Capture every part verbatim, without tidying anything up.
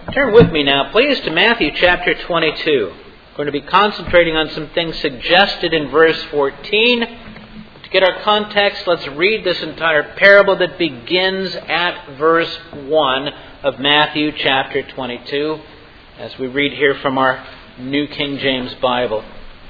Turn with me now, please, to Matthew chapter twenty-two. We're going to be concentrating on some things suggested in verse fourteen. To get our context, let's read this entire parable that begins at verse one of Matthew chapter twenty-two, as we read here from our New King James Bible.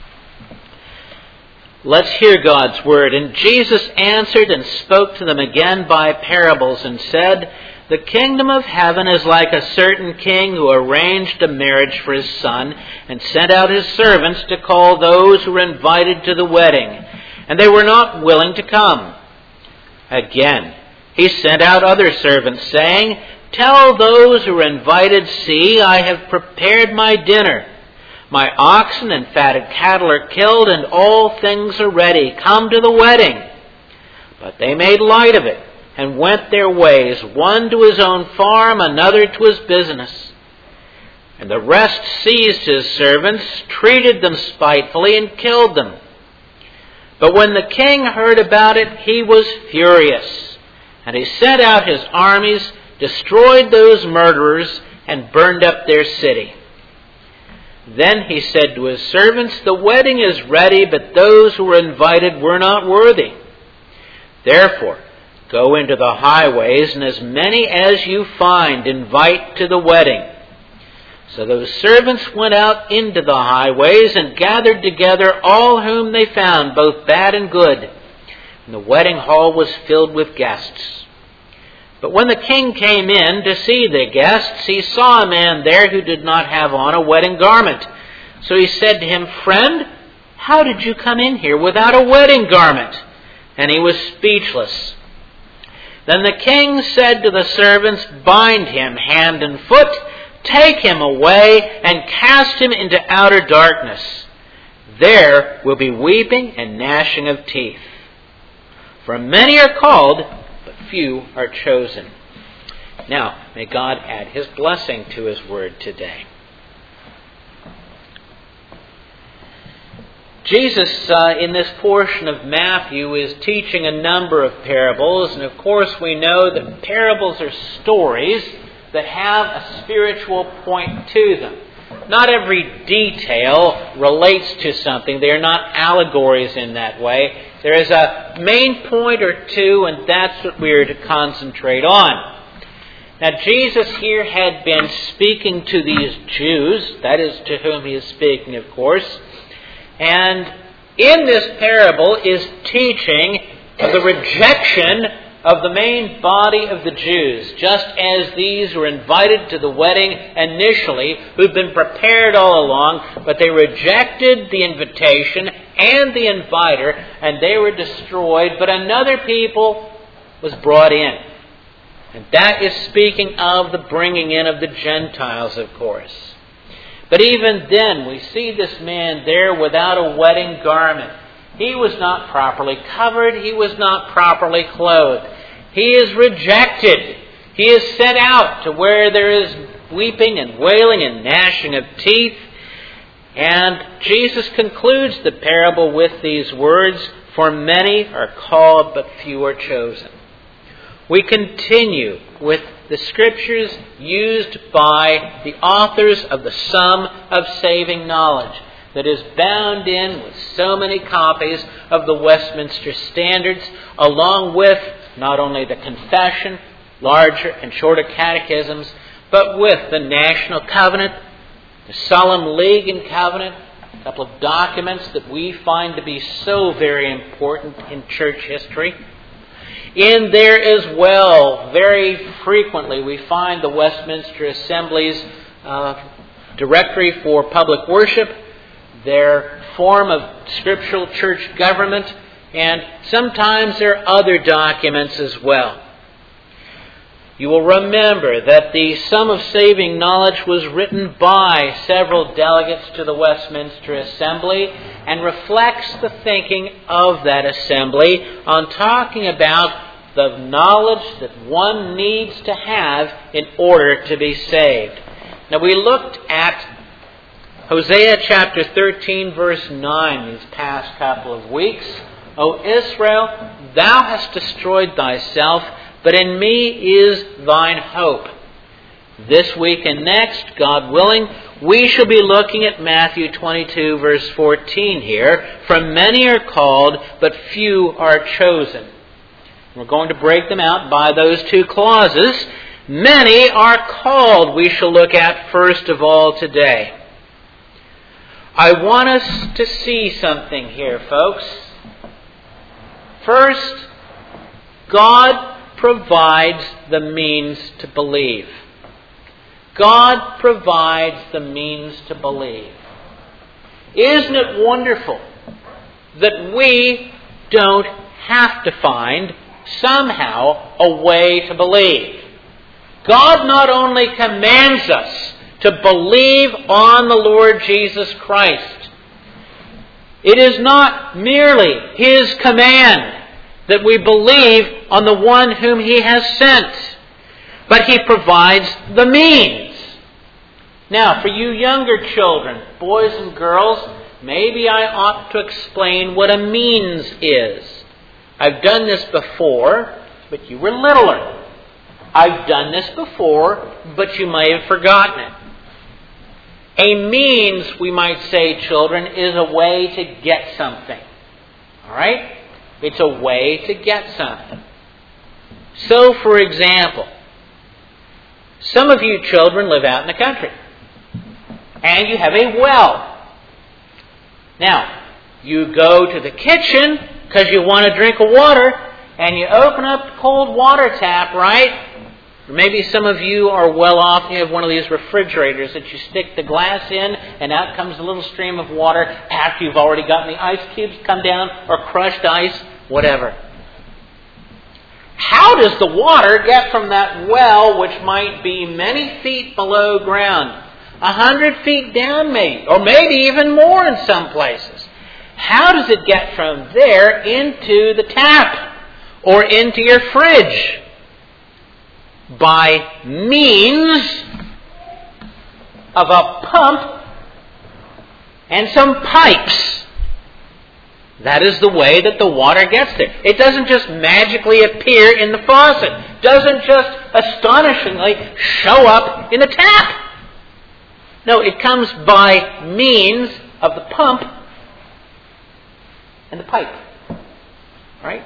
Let's hear God's word. And Jesus answered and spoke to them again by parables and said, "The kingdom of heaven is like a certain king who arranged a marriage for his son and sent out his servants to call those who were invited to the wedding. And they were not willing to come. Again, he sent out other servants, saying, 'Tell those who are invited, see, I have prepared my dinner. My oxen and fatted cattle are killed, and all things are ready. Come to the wedding.' But they made light of it and went their ways, one to his own farm, another to his business. And the rest seized his servants, treated them spitefully, and killed them. But when the king heard about it, he was furious, and he sent out his armies, destroyed those murderers, and burned up their city. Then he said to his servants, 'The wedding is ready, but those who were invited were not worthy. Therefore, go into the highways, and as many as you find, invite to the wedding.' So those servants went out into the highways and gathered together all whom they found, both bad and good. And the wedding hall was filled with guests. But when the king came in to see the guests, he saw a man there who did not have on a wedding garment. So he said to him, 'Friend, how did you come in here without a wedding garment?' And he was speechless. Then the king said to the servants, 'Bind him hand and foot, take him away, and cast him into outer darkness. There will be weeping and gnashing of teeth. For many are called, but few are chosen.'" Now, may God add his blessing to his word today. Jesus, uh, in this portion of Matthew, is teaching a number of parables. And of course, we know that parables are stories that have a spiritual point to them. Not every detail relates to something. They are not allegories in that way. There is a main point or two, and that's what we are to concentrate on. Now, Jesus here had been speaking to these Jews. That is to whom he is speaking, of course. And in this parable is teaching of the rejection of the main body of the Jews, just as these were invited to the wedding initially, who'd been prepared all along, but they rejected the invitation and the inviter, and they were destroyed, but another people was brought in. And that is speaking of the bringing in of the Gentiles, of course. But even then, we see this man there without a wedding garment. He was not properly covered. He was not properly clothed. He is rejected. He is sent out to where there is weeping and wailing and gnashing of teeth. And Jesus concludes the parable with these words, "For many are called, but few are chosen." We continue with the scriptures used by the authors of the Sum of Saving Knowledge, that is bound in with so many copies of the Westminster Standards, along with not only the Confession, larger and shorter catechisms, but with the National Covenant, the Solemn League and Covenant, a couple of documents that we find to be so very important in church history. In there as well, very frequently, we find the Westminster Assembly's uh, Directory for Public Worship, their form of scriptural church government, and sometimes there are other documents as well. You will remember that the Sum of Saving Knowledge was written by several delegates to the Westminster Assembly and reflects the thinking of that assembly on talking about the knowledge that one needs to have in order to be saved. Now, we looked at Hosea chapter thirteen, verse nine these past couple of weeks. "O Israel, thou hast destroyed thyself, but in me is thine hope." This week and next, God willing, we shall be looking at Matthew twenty-two, verse fourteen here. For many are called, but few are chosen. We're going to break them out by those two clauses. Many are called, we shall look at first of all today. I want us to see something here, folks. First, God provides the means to believe. God provides the means to believe. Isn't it wonderful that we don't have to find somehow a way to believe? God not only commands us to believe on the Lord Jesus Christ. It is not merely His command that we believe on the one whom He has sent, but He provides the means. Now, for you younger children, boys and girls, maybe I ought to explain what a means is. I've done this before, but you were littler. I've done this before, but you may have forgotten it. A means, we might say, children, is a way to get something. All right? It's a way to get something. So, for example, some of you children live out in the country, and you have a well. Now, you go to the kitchen because you want to drink of water, and you open up the cold water tap, right? Or maybe some of you are well off and you have one of these refrigerators that you stick the glass in and out comes a little stream of water after you've already gotten the ice cubes come down or crushed ice, whatever. How does the water get from that well, which might be many feet below ground, a hundred feet down maybe, or maybe even more in some places? How does it get from there into the tap or into your fridge? By means of a pump and some pipes. That is the way that the water gets there. It doesn't just magically appear in the faucet. It doesn't just astonishingly show up in the tap. No, it comes by means of the pump and the pipe. Right?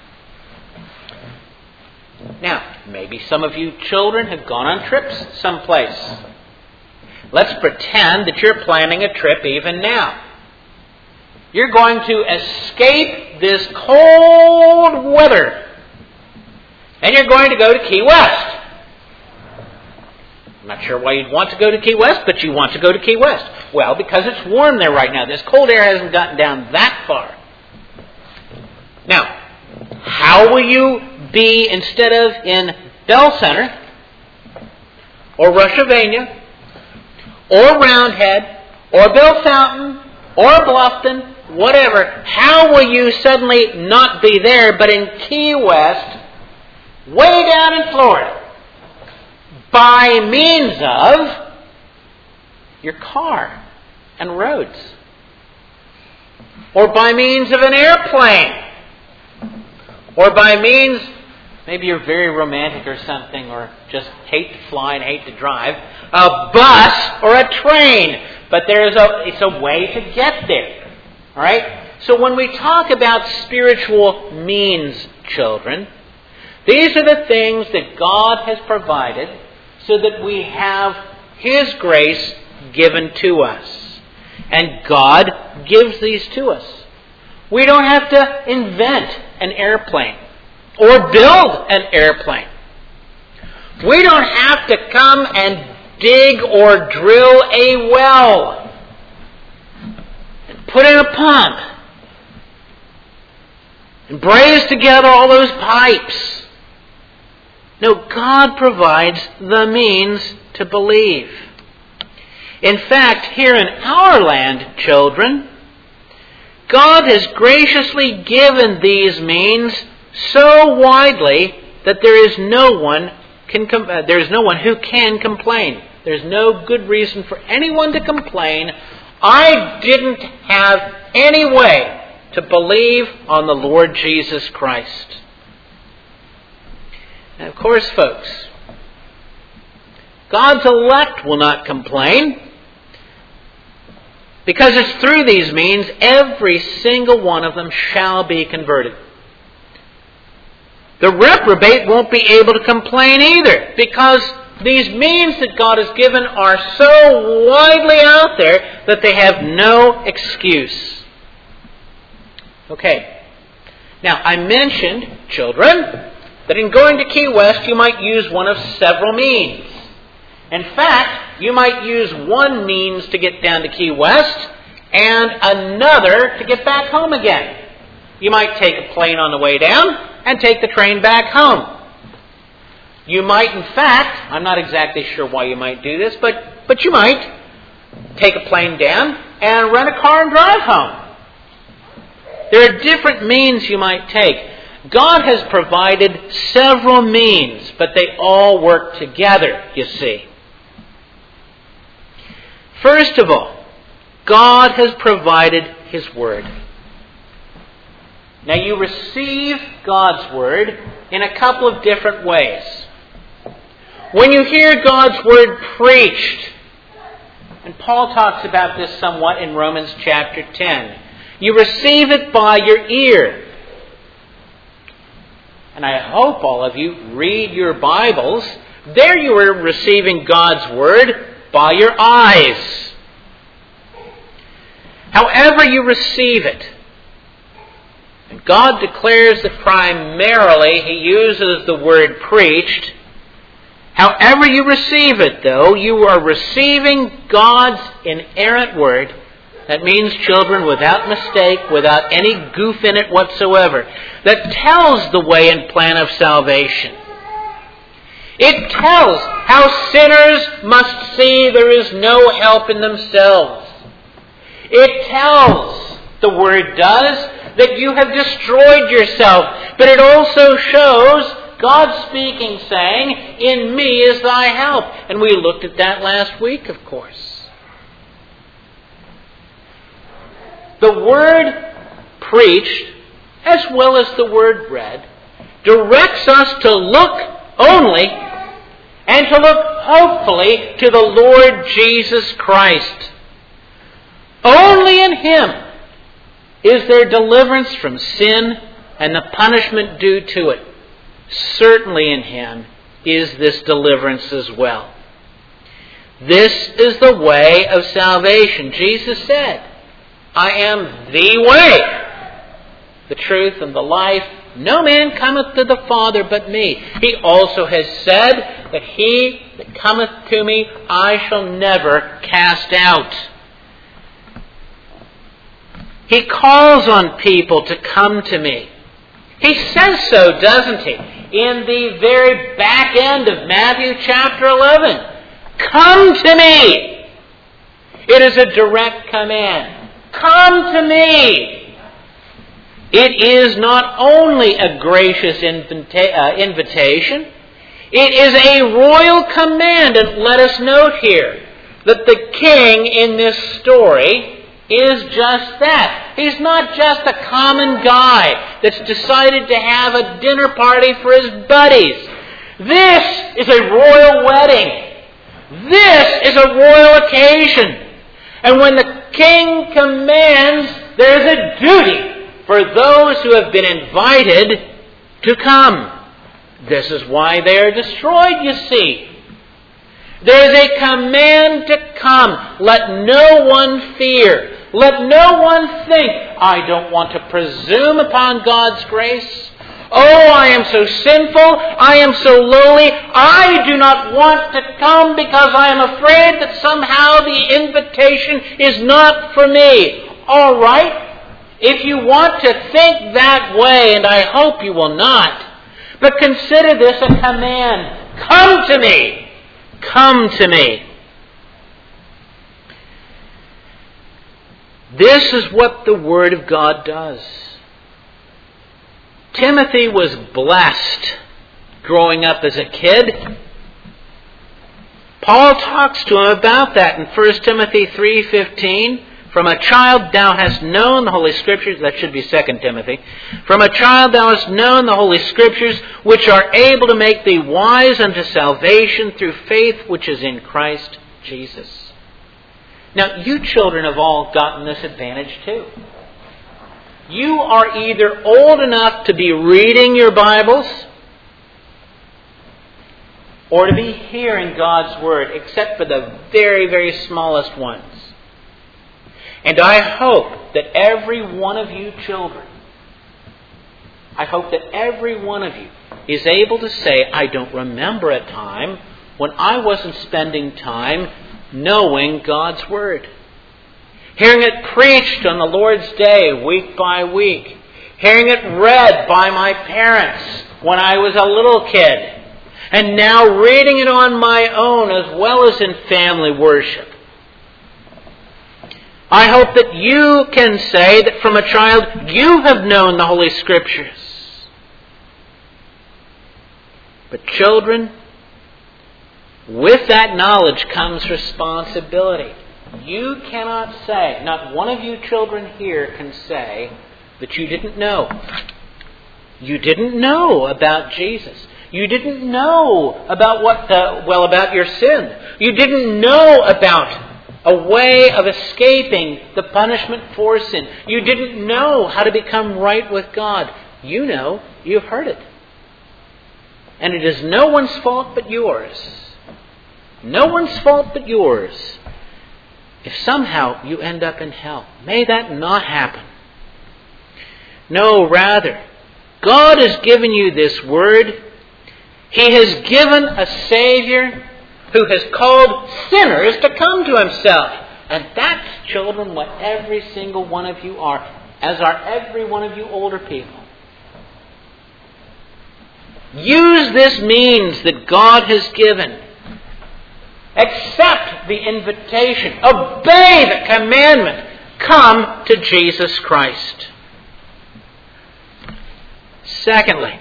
Now, maybe some of you children have gone on trips someplace. Let's pretend that you're planning a trip even now. You're going to escape this cold weather. And you're going to go to Key West. I'm not sure why you'd want to go to Key West, but you want to go to Key West. Well, because it's warm there right now. This cold air hasn't gotten down that far. Now, how will you be, instead of in Bell Center, or Rushvania, or Roundhead, or Bill Fountain, or Bluffton, whatever, how will you suddenly not be there, but in Key West, way down in Florida, by means of your car and roads, or by means of an airplane, or by means, maybe you're very romantic or something, or just hate to fly and hate to drive, a bus or a train. But there's a it's a way to get there. All right? So when we talk about spiritual means, children, these are the things that God has provided so that we have His grace given to us. And God gives these to us. We don't have to invent an airplane or build an airplane. We don't have to come and dig or drill a well and put in a pump and braze together all those pipes. No, God provides the means to believe. In fact, here in our land, children, God has graciously given these means so widely that there is no one can com- uh, there is no one who can complain. There's no good reason for anyone to complain. I didn't have any way to believe on the Lord Jesus Christ. And of course, folks, God's elect will not complain. Because it's through these means every single one of them shall be converted. The reprobate won't be able to complain either, because these means that God has given are so widely out there that they have no excuse. Okay. Now, I mentioned, children, that in going to Key West you might use one of several means. In fact, you might use one means to get down to Key West and another to get back home again. You might take a plane on the way down and take the train back home. You might, in fact, I'm not exactly sure why you might do this, but, but you might take a plane down and rent a car and drive home. There are different means you might take. God has provided several means, but they all work together, you see. First of all, God has provided His Word. Now you receive God's Word in a couple of different ways. When you hear God's Word preached, and Paul talks about this somewhat in Romans chapter ten, you receive it by your ear. And I hope all of you read your Bibles. There you are receiving God's Word by your eyes. However you receive it, and God declares that primarily He uses the word preached. However you receive it, though, you are receiving God's inerrant Word. That means, children, without mistake, without any goof in it whatsoever, that tells the way and plan of salvation. It tells how sinners must see there is no help in themselves. It tells, the Word does, that you have destroyed yourself. But it also shows God speaking, saying, "In me is thy help." And we looked at that last week, of course. The Word preached, as well as the Word read, directs us to look only and to look hopefully to the Lord Jesus Christ. Only in Him is there deliverance from sin and the punishment due to it. Certainly in Him is this deliverance as well. This is the way of salvation. Jesus said, "I am the way, the truth, and the life. No man cometh to the Father but me." He also has said that he that cometh to me I shall never cast out. He calls on people to come to me. He says so, doesn't he? In the very back end of Matthew chapter eleven. Come to me. It is a direct command. Come to me. It is not only a gracious invita- uh, invitation, it is a royal command. And let us note here that the king in this story is just that. He's not just a common guy that's decided to have a dinner party for his buddies. This is a royal wedding. This is a royal occasion. And when the king commands, there's a duty for those who have been invited to come. This is why they are destroyed, you see. There is a command to come. Let no one fear. Let no one think, "I don't want to presume upon God's grace. Oh, I am so sinful. I am so lowly. I do not want to come because I am afraid that somehow the invitation is not for me." All right. If you want to think that way, and I hope you will not, but consider this a command. Come to me. Come to me. This is what the Word of God does. Timothy was blessed growing up as a kid. Paul talks to him about that in First Timothy three fifteen. From a child thou hast known the Holy Scriptures, that should be Second Timothy. From a child thou hast known the Holy Scriptures, which are able to make thee wise unto salvation through faith which is in Christ Jesus. Now, you children have all gotten this advantage too. You are either old enough to be reading your Bibles or to be hearing God's Word, except for the very, very smallest ones. And I hope that every one of you children, I hope that every one of you is able to say, I don't remember a time when I wasn't spending time knowing God's Word. Hearing it preached on the Lord's Day, week by week. Hearing it read by my parents when I was a little kid. And now reading it on my own as well as in family worship. I hope that you can say that from a child you have known the Holy Scriptures. But children, with that knowledge comes responsibility. You cannot say, not one of you children here can say that you didn't know. You didn't know about Jesus. You didn't know about what the, well, about your sin. You didn't know about a way of escaping the punishment for sin. You didn't know how to become right with God. You know, you've heard it. And it is no one's fault but yours. No one's fault but yours. If somehow you end up in hell, may that not happen. No, rather, God has given you this Word. He has given a Savior who has called sinners to come to Himself. And that's, children, what every single one of you are, as are every one of you older people. Use this means that God has given. Accept the invitation. Obey the commandment. Come to Jesus Christ. Secondly,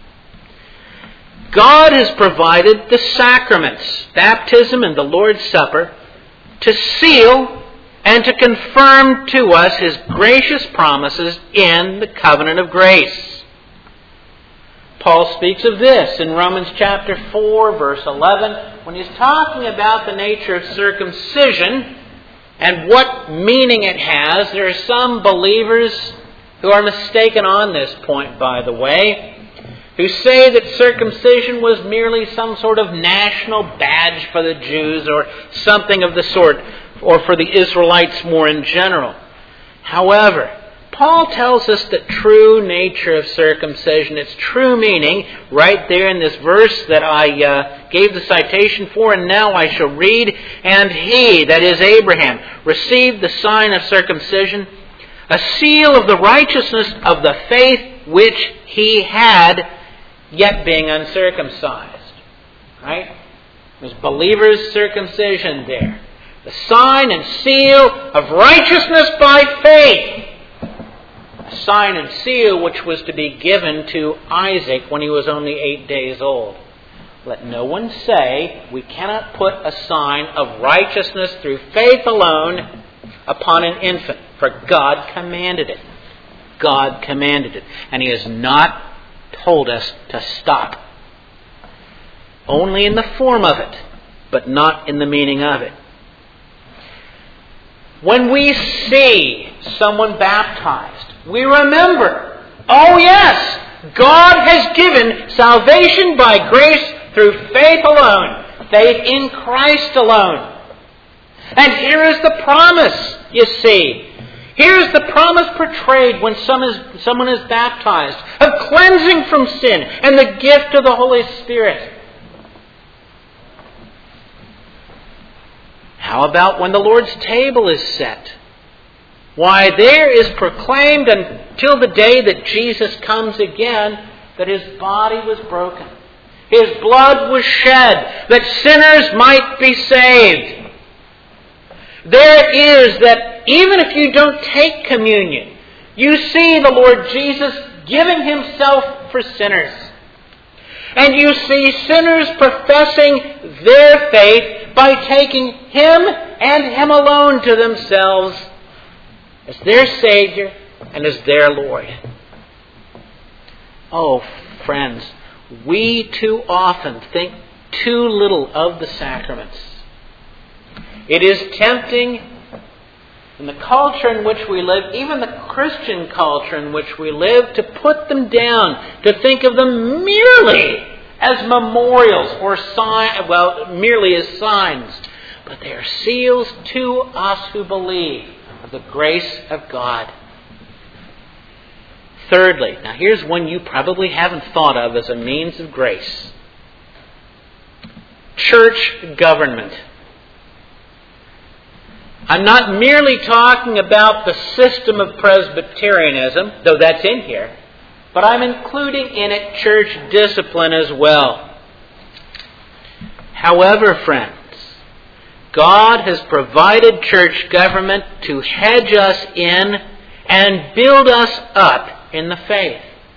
God has provided the sacraments, baptism and the Lord's Supper, to seal and to confirm to us His gracious promises in the covenant of grace. Paul speaks of this in Romans chapter four, verse eleven, when he's talking about the nature of circumcision and what meaning it has. There are some believers who are mistaken on this point, by the way, who say that circumcision was merely some sort of national badge for the Jews or something of the sort, or for the Israelites more in general. However, Paul tells us the true nature of circumcision, its true meaning, right there in this verse that I uh, gave the citation for, and now I shall read. And he, that is Abraham, received the sign of circumcision, a seal of the righteousness of the faith which he had, yet being uncircumcised. Right? There's believers' circumcision there. The sign and seal of righteousness by faith. A sign and seal which was to be given to Isaac when he was only eight days old. Let no one say we cannot put a sign of righteousness through faith alone upon an infant, for God commanded it. God commanded it. And He has not told us to stop. Only in the form of it, but not in the meaning of it. When we see someone baptized, we remember, oh yes, God has given salvation by grace through faith alone, faith in Christ alone. And here is the promise, you see. Here is the promise portrayed when someone is baptized, of cleansing from sin and the gift of the Holy Spirit. How about when the Lord's table is set? Why, there is proclaimed until the day that Jesus comes again that His body was broken. His blood was shed that sinners might be saved. There it is that even if you don't take communion, you see the Lord Jesus giving Himself for sinners. And you see sinners professing their faith by taking Him and Him alone to themselves as their Savior and as their Lord. Oh, friends, we too often think too little of the sacraments. It is tempting in the culture in which we live, even the Christian culture in which we live, to put them down, to think of them merely as memorials or sign, well, merely as signs. But they are seals to us who believe of the grace of God. Thirdly, now here's one you probably haven't thought of as a means of grace. Church government. I'm not merely talking about the system of Presbyterianism, though that's in here, but I'm including in it church discipline as well. However, friends, God has provided church government to hedge us in and build us up in the faith.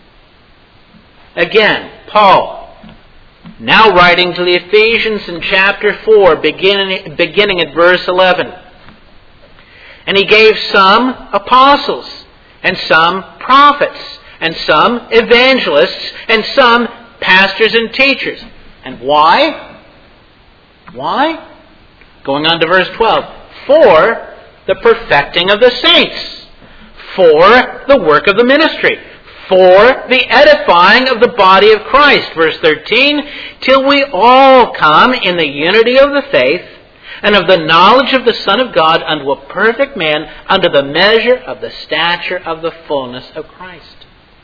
Again, Paul, now writing to the Ephesians in chapter four, beginning, beginning at verse eleven. And he gave some apostles, and some prophets, and some evangelists, and some pastors and teachers. And why? Why? Going on to verse twelve. For the perfecting of the saints. For the work of the ministry. For the edifying of the body of Christ. Verse thirteen. Till we all come in the unity of the faith and of the knowledge of the Son of God unto a perfect man, unto the measure of the stature of the fullness of Christ.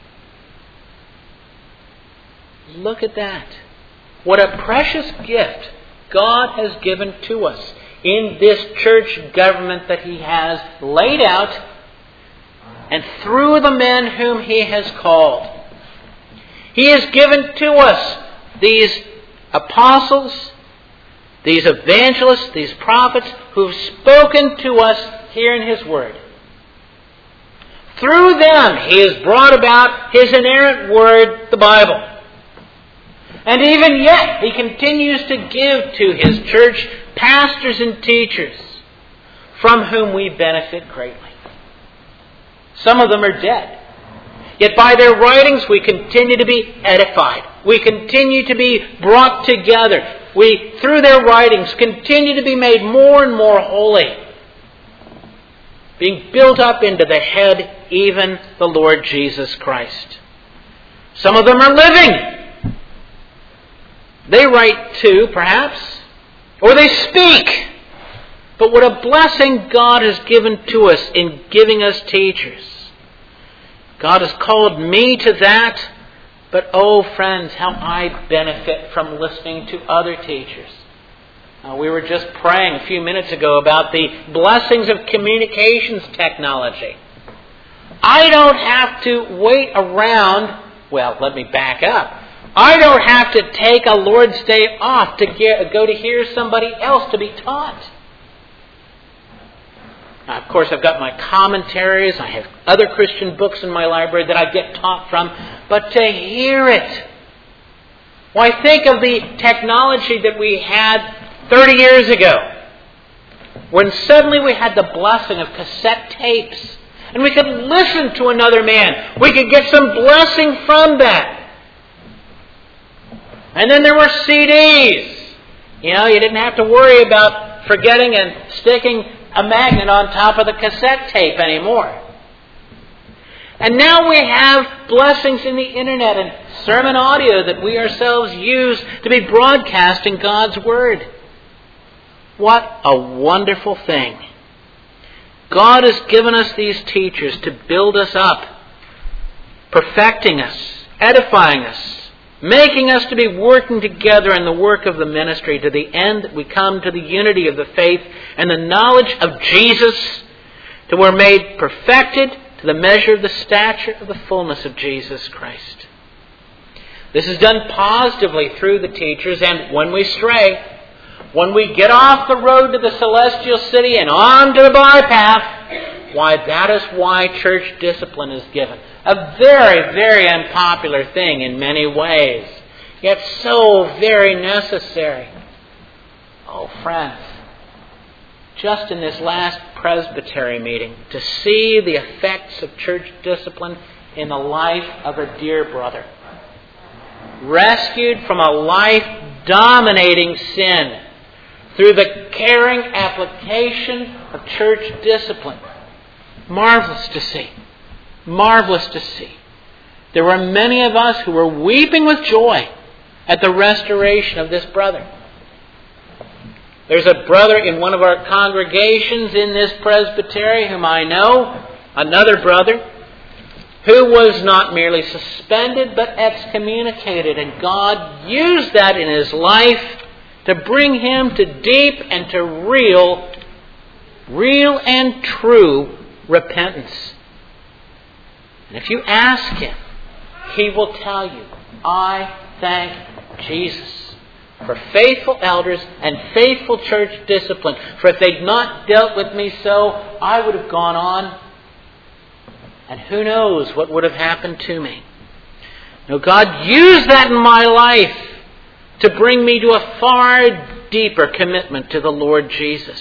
Look at that. What a precious gift God has given to us in this church government that He has laid out and through the men whom He has called. He has given to us these apostles, these evangelists, these prophets who've spoken to us here in His Word. Through them, He has brought about His inerrant Word, the Bible. And even yet, He continues to give to His church pastors and teachers from whom we benefit greatly. Some of them are dead. Yet by their writings we continue to be edified. We continue to be brought together. We, through their writings, continue to be made more and more holy. Being built up into the head, even the Lord Jesus Christ. Some of them are living. They write too, perhaps. Or they speak. But what a blessing God has given to us in giving us teachers. God has called me to that. But oh, friends, how I benefit from listening to other teachers. Uh, we were just praying a few minutes ago about the blessings of communications technology. I don't have to wait around. Well, let me back up. I don't have to take a Lord's Day off to get, go to hear somebody else to be taught. Now, of course, I've got my commentaries. I have other Christian books in my library that I get taught from. But to hear it. Why, think of the technology that we had thirty years ago. When suddenly we had the blessing of cassette tapes. And we could listen to another man. We could get some blessing from that. And then there were C Ds. You know, you didn't have to worry about forgetting and sticking a magnet on top of the cassette tape anymore. And now we have blessings in the internet and sermon audio that we ourselves use to be broadcasting God's Word. What a wonderful thing. God has given us these teachers to build us up, perfecting us, edifying us, making us to be working together in the work of the ministry to the end that we come to the unity of the faith and the knowledge of Jesus, till we're made perfected to the measure of the stature of the fullness of Jesus Christ. This is done positively through the teachers, and when we stray, when we get off the road to the celestial city and on to the bypath, why, that is why church discipline is given. A very, very unpopular thing in many ways, yet so very necessary. Oh, friends, just in this last presbytery meeting, to see the effects of church discipline in the life of a dear brother. Rescued from a life dominating sin through the caring application of church discipline. Marvelous to see. Marvelous to see. There were many of us who were weeping with joy at the restoration of this brother. There's a brother in one of our congregations in this presbytery whom I know, another brother, who was not merely suspended but excommunicated. And God used that in his life to bring him to deep and to real, real and true repentance. And if you ask him, he will tell you, I thank Jesus for faithful elders and faithful church discipline. For if they'd not dealt with me so, I would have gone on. And who knows what would have happened to me. Now God used that in my life to bring me to a far deeper commitment to the Lord Jesus.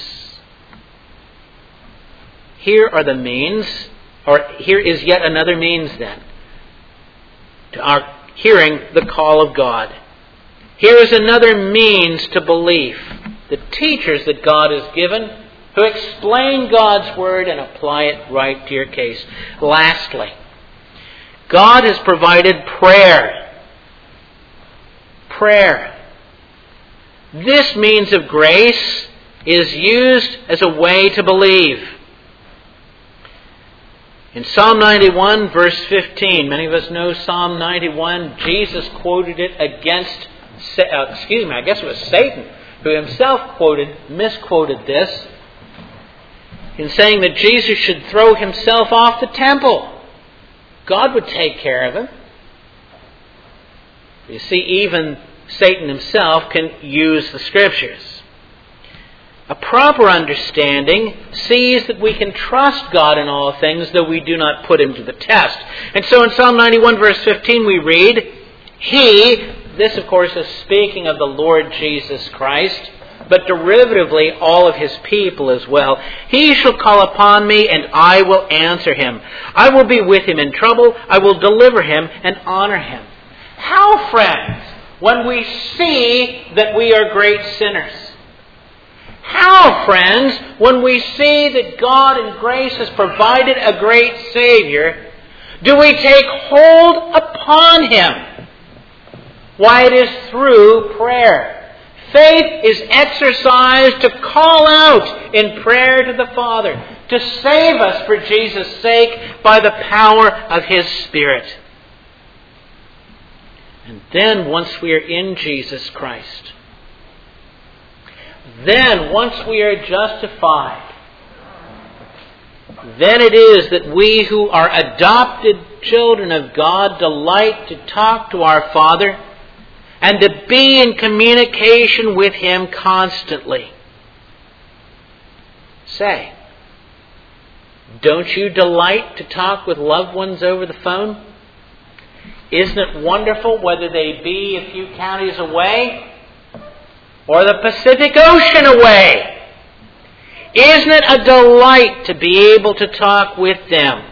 Here are the means, or here is yet another means then, to our hearing the call of God. Here is another means to belief. The teachers that God has given who explain God's Word and apply it right to your case. Lastly, God has provided prayer. Prayer. This means of grace is used as a way to believe. In Psalm ninety-one, verse fifteen, many of us know Psalm ninety-one. Jesus quoted it against, uh, excuse me, I guess it was Satan, who himself quoted, misquoted this, in saying that Jesus should throw himself off the temple. God would take care of him. You see, even Satan himself can use the Scriptures. A proper understanding sees that we can trust God in all things, though we do not put him to the test. And so in Psalm ninety-one, verse fifteen, we read, He, this of course is speaking of the Lord Jesus Christ, but derivatively all of his people as well. He shall call upon me, and I will answer him. I will be with him in trouble. I will deliver him and honor him. How, friends, when we see that we are great sinners? How, friends, when we see that God in grace has provided a great Savior, do we take hold upon him? Why, it is through prayer. Faith is exercised to call out in prayer to the Father, to save us for Jesus' sake by the power of his Spirit. And then, once we are in Jesus Christ, then, once we are justified, then it is that we who are adopted children of God delight to talk to our Father and to be in communication with him constantly. Say, don't you delight to talk with loved ones over the phone? Isn't it wonderful whether they be a few counties away or the Pacific Ocean away? Isn't it a delight to be able to talk with them?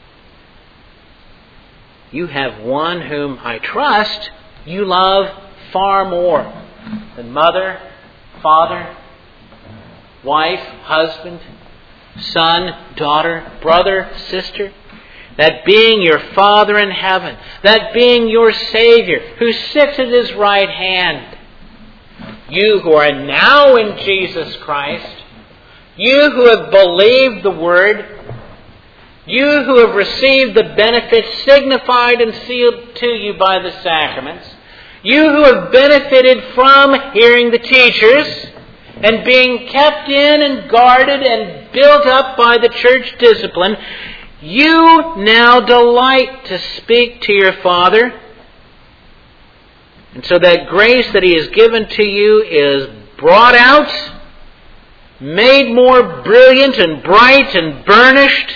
You have one whom I trust you love far more than mother, father, wife, husband, son, daughter, brother, sister. That being your Father in heaven, that being your Savior who sits at his right hand. You who are now in Jesus Christ, you who have believed the Word, you who have received the benefits signified and sealed to you by the sacraments, you who have benefited from hearing the teachers and being kept in and guarded and built up by the church discipline, you now delight to speak to your Father. And so that grace that he has given to you is brought out, made more brilliant and bright and burnished.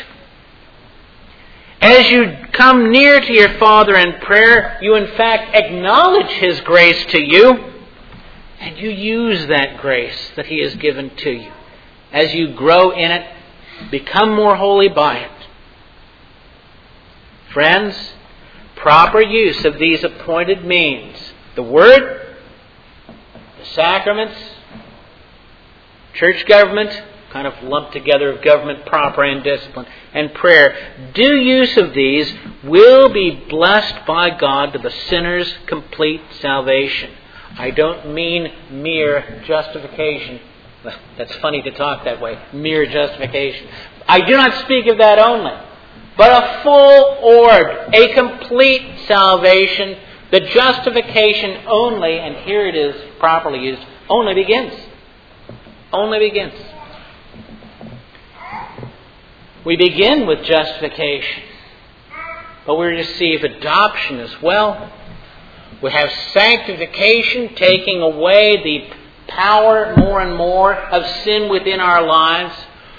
As you come near to your Father in prayer, you in fact acknowledge his grace to you, and you use that grace that he has given to you as you grow in it, become more holy by it. Friends, proper use of these appointed means, the Word, the sacraments, church government, kind of lumped together of government proper and discipline, and prayer, due use of these will be blessed by God to the sinner's complete salvation. I don't mean mere justification. Well, that's funny to talk that way. Mere justification. I do not speak of that only. But a full orb, a complete salvation. The justification only, and here it is properly used, only begins. Only begins. We begin with justification, but we receive adoption as well. We have sanctification, taking away the power more and more of sin within our lives.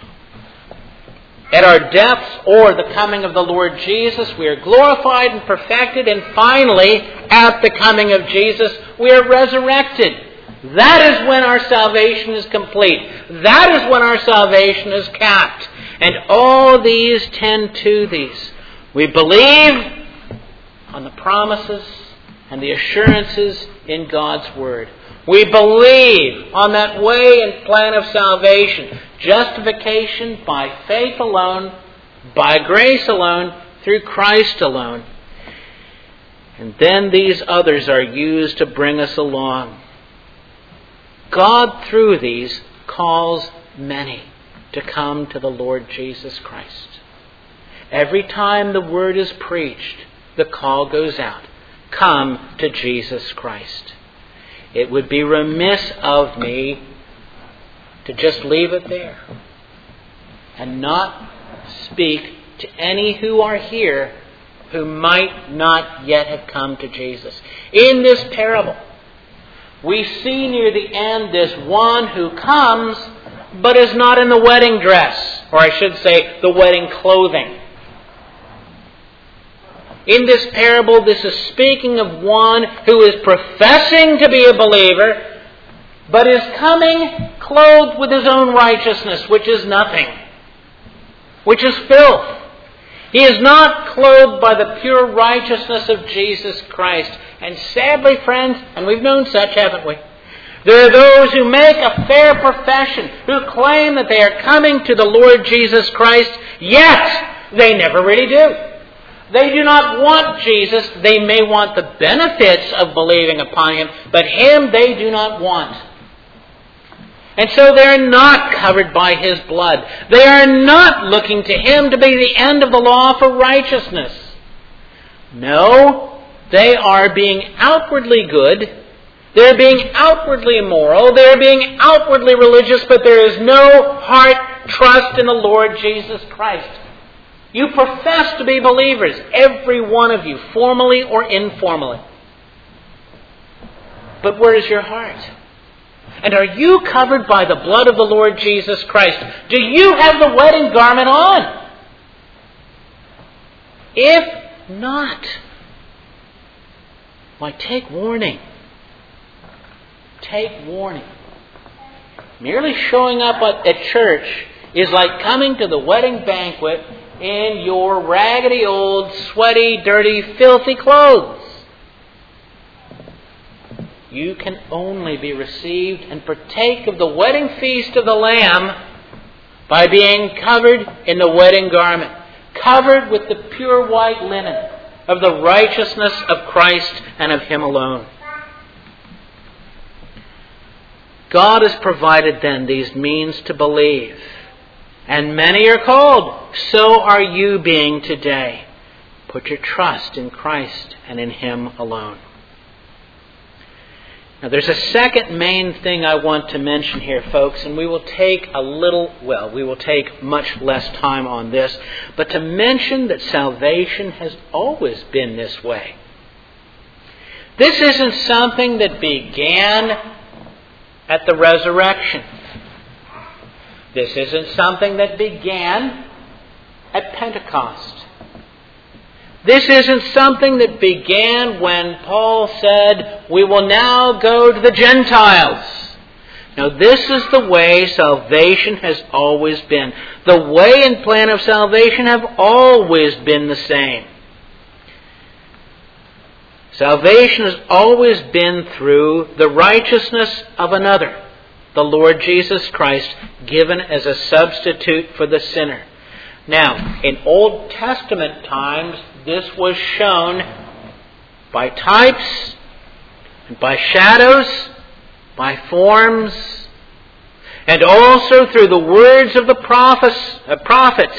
At our deaths or the coming of the Lord Jesus, we are glorified and perfected. And finally, at the coming of Jesus, we are resurrected. That is when our salvation is complete. That is when our salvation is capped. And all these tend to these. We believe on the promises and the assurances in God's Word. We believe on that way and plan of salvation. Justification by faith alone, by grace alone, through Christ alone. And then these others are used to bring us along. God, through these, calls many to come to the Lord Jesus Christ. Every time the Word is preached, the call goes out. Come to Jesus Christ. It would be remiss of me to just leave it there and not speak to any who are here who might not yet have come to Jesus. In this parable, we see near the end this one who comes but is not in the wedding dress, or I should say the wedding clothing. In this parable, this is speaking of one who is professing to be a believer, but is coming clothed with his own righteousness, which is nothing, which is filth. He is not clothed by the pure righteousness of Jesus Christ. And sadly, friends, and we've known such, haven't we? There are those who make a fair profession, who claim that they are coming to the Lord Jesus Christ, yet they never really do. They do not want Jesus. They may want the benefits of believing upon Him, but Him they do not want. And so they are not covered by His blood. They are not looking to Him to be the end of the law for righteousness. No, they are being outwardly good. They are being outwardly moral. They are being outwardly religious, but there is no heart trust in the Lord Jesus Christ. You profess to be believers, every one of you, formally or informally. But where is your heart? And are you covered by the blood of the Lord Jesus Christ? Do you have the wedding garment on? If not, why, take warning. Take warning. Merely showing up at church is like coming to the wedding banquet in your raggedy old, sweaty, dirty, filthy clothes. You can only be received and partake of the wedding feast of the Lamb by being covered in the wedding garment, covered with the pure white linen of the righteousness of Christ and of Him alone. God has provided then these means to believe. And many are called. So are you being today. Put your trust in Christ and in Him alone. Now there's a second main thing I want to mention here, folks, and we will take a little, well, we will take much less time on this, but to mention that salvation has always been this way. This isn't something that began at the resurrection. This isn't something that began at Pentecost. This isn't something that began when Paul said, we will now go to the Gentiles. Now this is the way salvation has always been. The way and plan of salvation have always been the same. Salvation has always been through the righteousness of another, the Lord Jesus Christ, given as a substitute for the sinner. Now, in Old Testament times, this was shown by types, and by shadows, by forms, and also through the words of the prophets. Uh, prophets.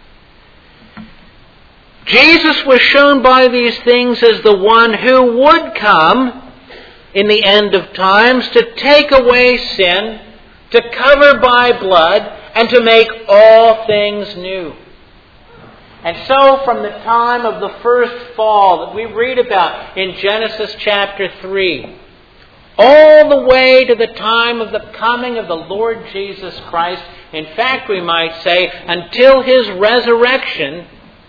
Jesus was shown by these things as the one who would come in the end of times to take away sin, to cover by blood, and to make all things new. And so from the time of the first fall that we read about in Genesis chapter three, all the way to the time of the coming of the Lord Jesus Christ, in fact we might say until His resurrection,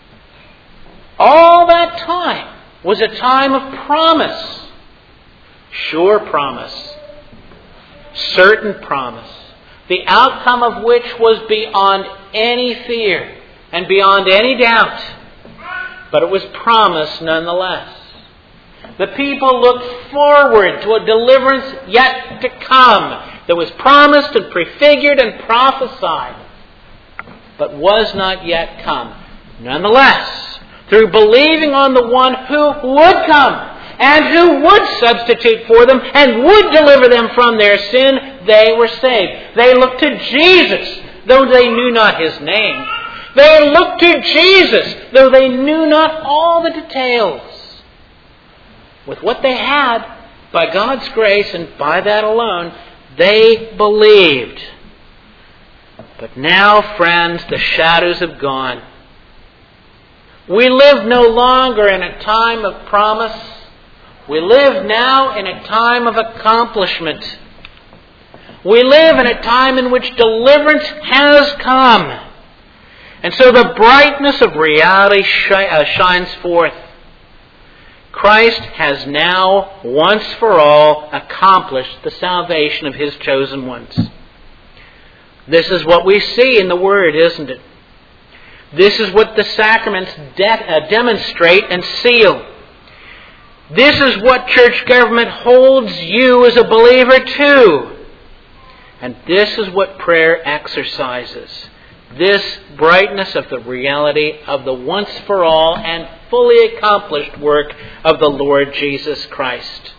all that time was a time of promise. Sure promise. Certain promise. The outcome of which was beyond any fear and beyond any doubt. But it was promised nonetheless. The people looked forward to a deliverance yet to come that was promised and prefigured and prophesied, but was not yet come. Nonetheless, through believing on the one who would come and who would substitute for them and would deliver them from their sin, they were saved. They looked to Jesus, though they knew not His name. They looked to Jesus, though they knew not all the details. With what they had, by God's grace and by that alone, they believed. But now, friends, the shadows have gone. We live no longer in a time of promise. We live now in a time of accomplishment. We live in a time in which deliverance has come. And so the brightness of reality shines forth. Christ has now, once for all, accomplished the salvation of His chosen ones. This is what we see in the Word, isn't it? This is what the sacraments de- uh, demonstrate and seal. This is what church government holds you as a believer to. And this is what prayer exercises. This brightness of the reality of the once for all and fully accomplished work of the Lord Jesus Christ.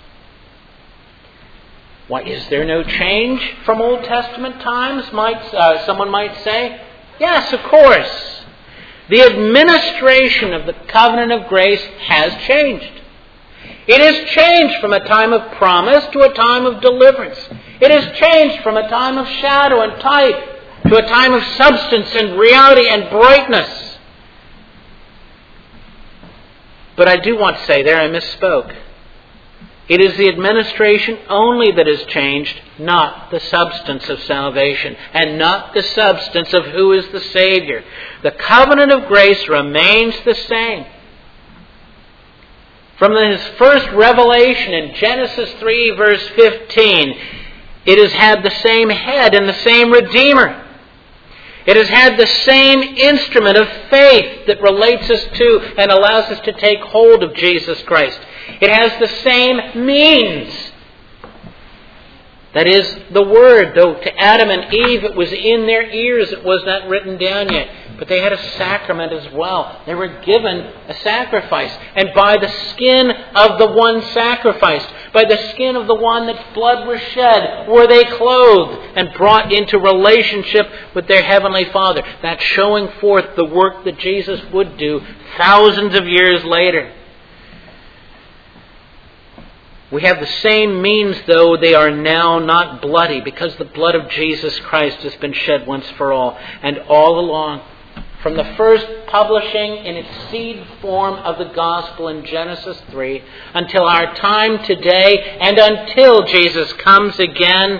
Why, is there no change from Old Testament times? Might uh, someone might say? Yes, of course. The administration of the covenant of grace has changed. It has changed from a time of promise to a time of deliverance. It has changed from a time of shadow and type to a time of substance and reality and brightness. But I do want to say there, I misspoke. It is the administration only that has changed, not the substance of salvation, and not the substance of who is the Savior. The covenant of grace remains the same. From His first revelation in Genesis three, verse fifteen, it has had the same head and the same Redeemer. It has had the same instrument of faith that relates us to and allows us to take hold of Jesus Christ. It has the same means. That is the Word. Though to Adam and Eve it was in their ears, it was not written down yet. But they had a sacrament as well. They were given a sacrifice. And by the skin of the one sacrificed, by the skin of the one that blood was shed, were they clothed and brought into relationship with their Heavenly Father. That's showing forth the work that Jesus would do thousands of years later. We have the same means, though they are now not bloody, because the blood of Jesus Christ has been shed once for all. And all along, from the first publishing in its seed form of the gospel in Genesis three, until our time today, and until Jesus comes again,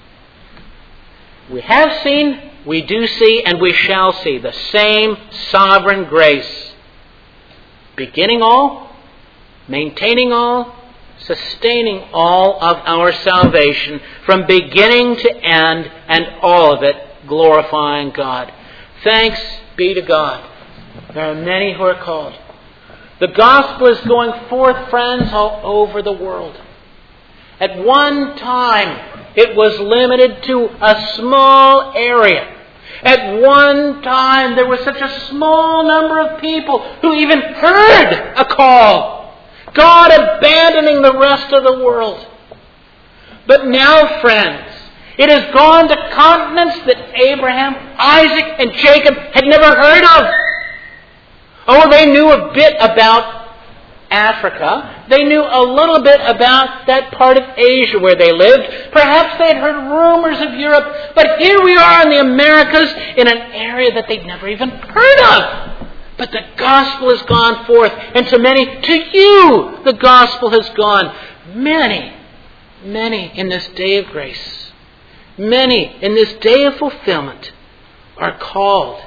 we have seen, we do see, and we shall see the same sovereign grace, beginning all, maintaining all, sustaining all of our salvation from beginning to end, and all of it glorifying God. Thanks be to God. There are many who are called. The gospel is going forth, friends, all over the world. At one time, it was limited to a small area. At one time, there was such a small number of people who even heard a call. God abandoning the rest of the world. But now, friends, it has gone to continents that Abraham, Isaac, and Jacob had never heard of. Oh, they knew a bit about Africa. They knew a little bit about that part of Asia where they lived. Perhaps they had heard rumors of Europe. But here we are in the Americas in an area that they'd never even heard of. But the gospel has gone forth. And to many, to you, the gospel has gone. Many, many in this day of grace, many in this day of fulfillment are called.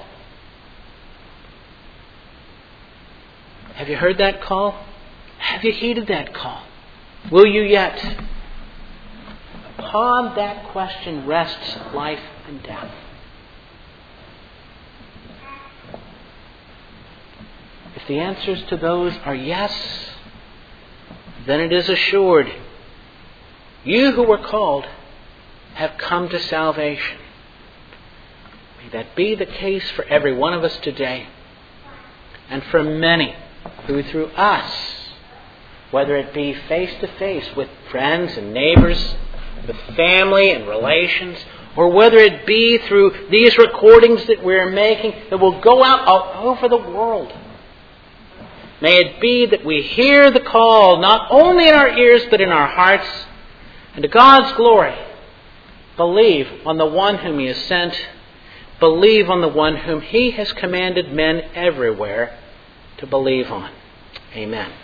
Have you heard that call? Have you heeded that call? Will you yet? Upon that question rests life and death. If the answers to those are yes, then it is assured. You who were called have come to salvation. May that be the case for every one of us today, and for many who through us, whether it be face-to-face with friends and neighbors, with family and relations, or whether it be through these recordings that we're making that will go out all over the world. May it be that we hear the call not only in our ears but in our hearts, and to God's glory, believe on the one whom He has sent, believe on the one whom He has commanded men everywhere to believe on. Amen.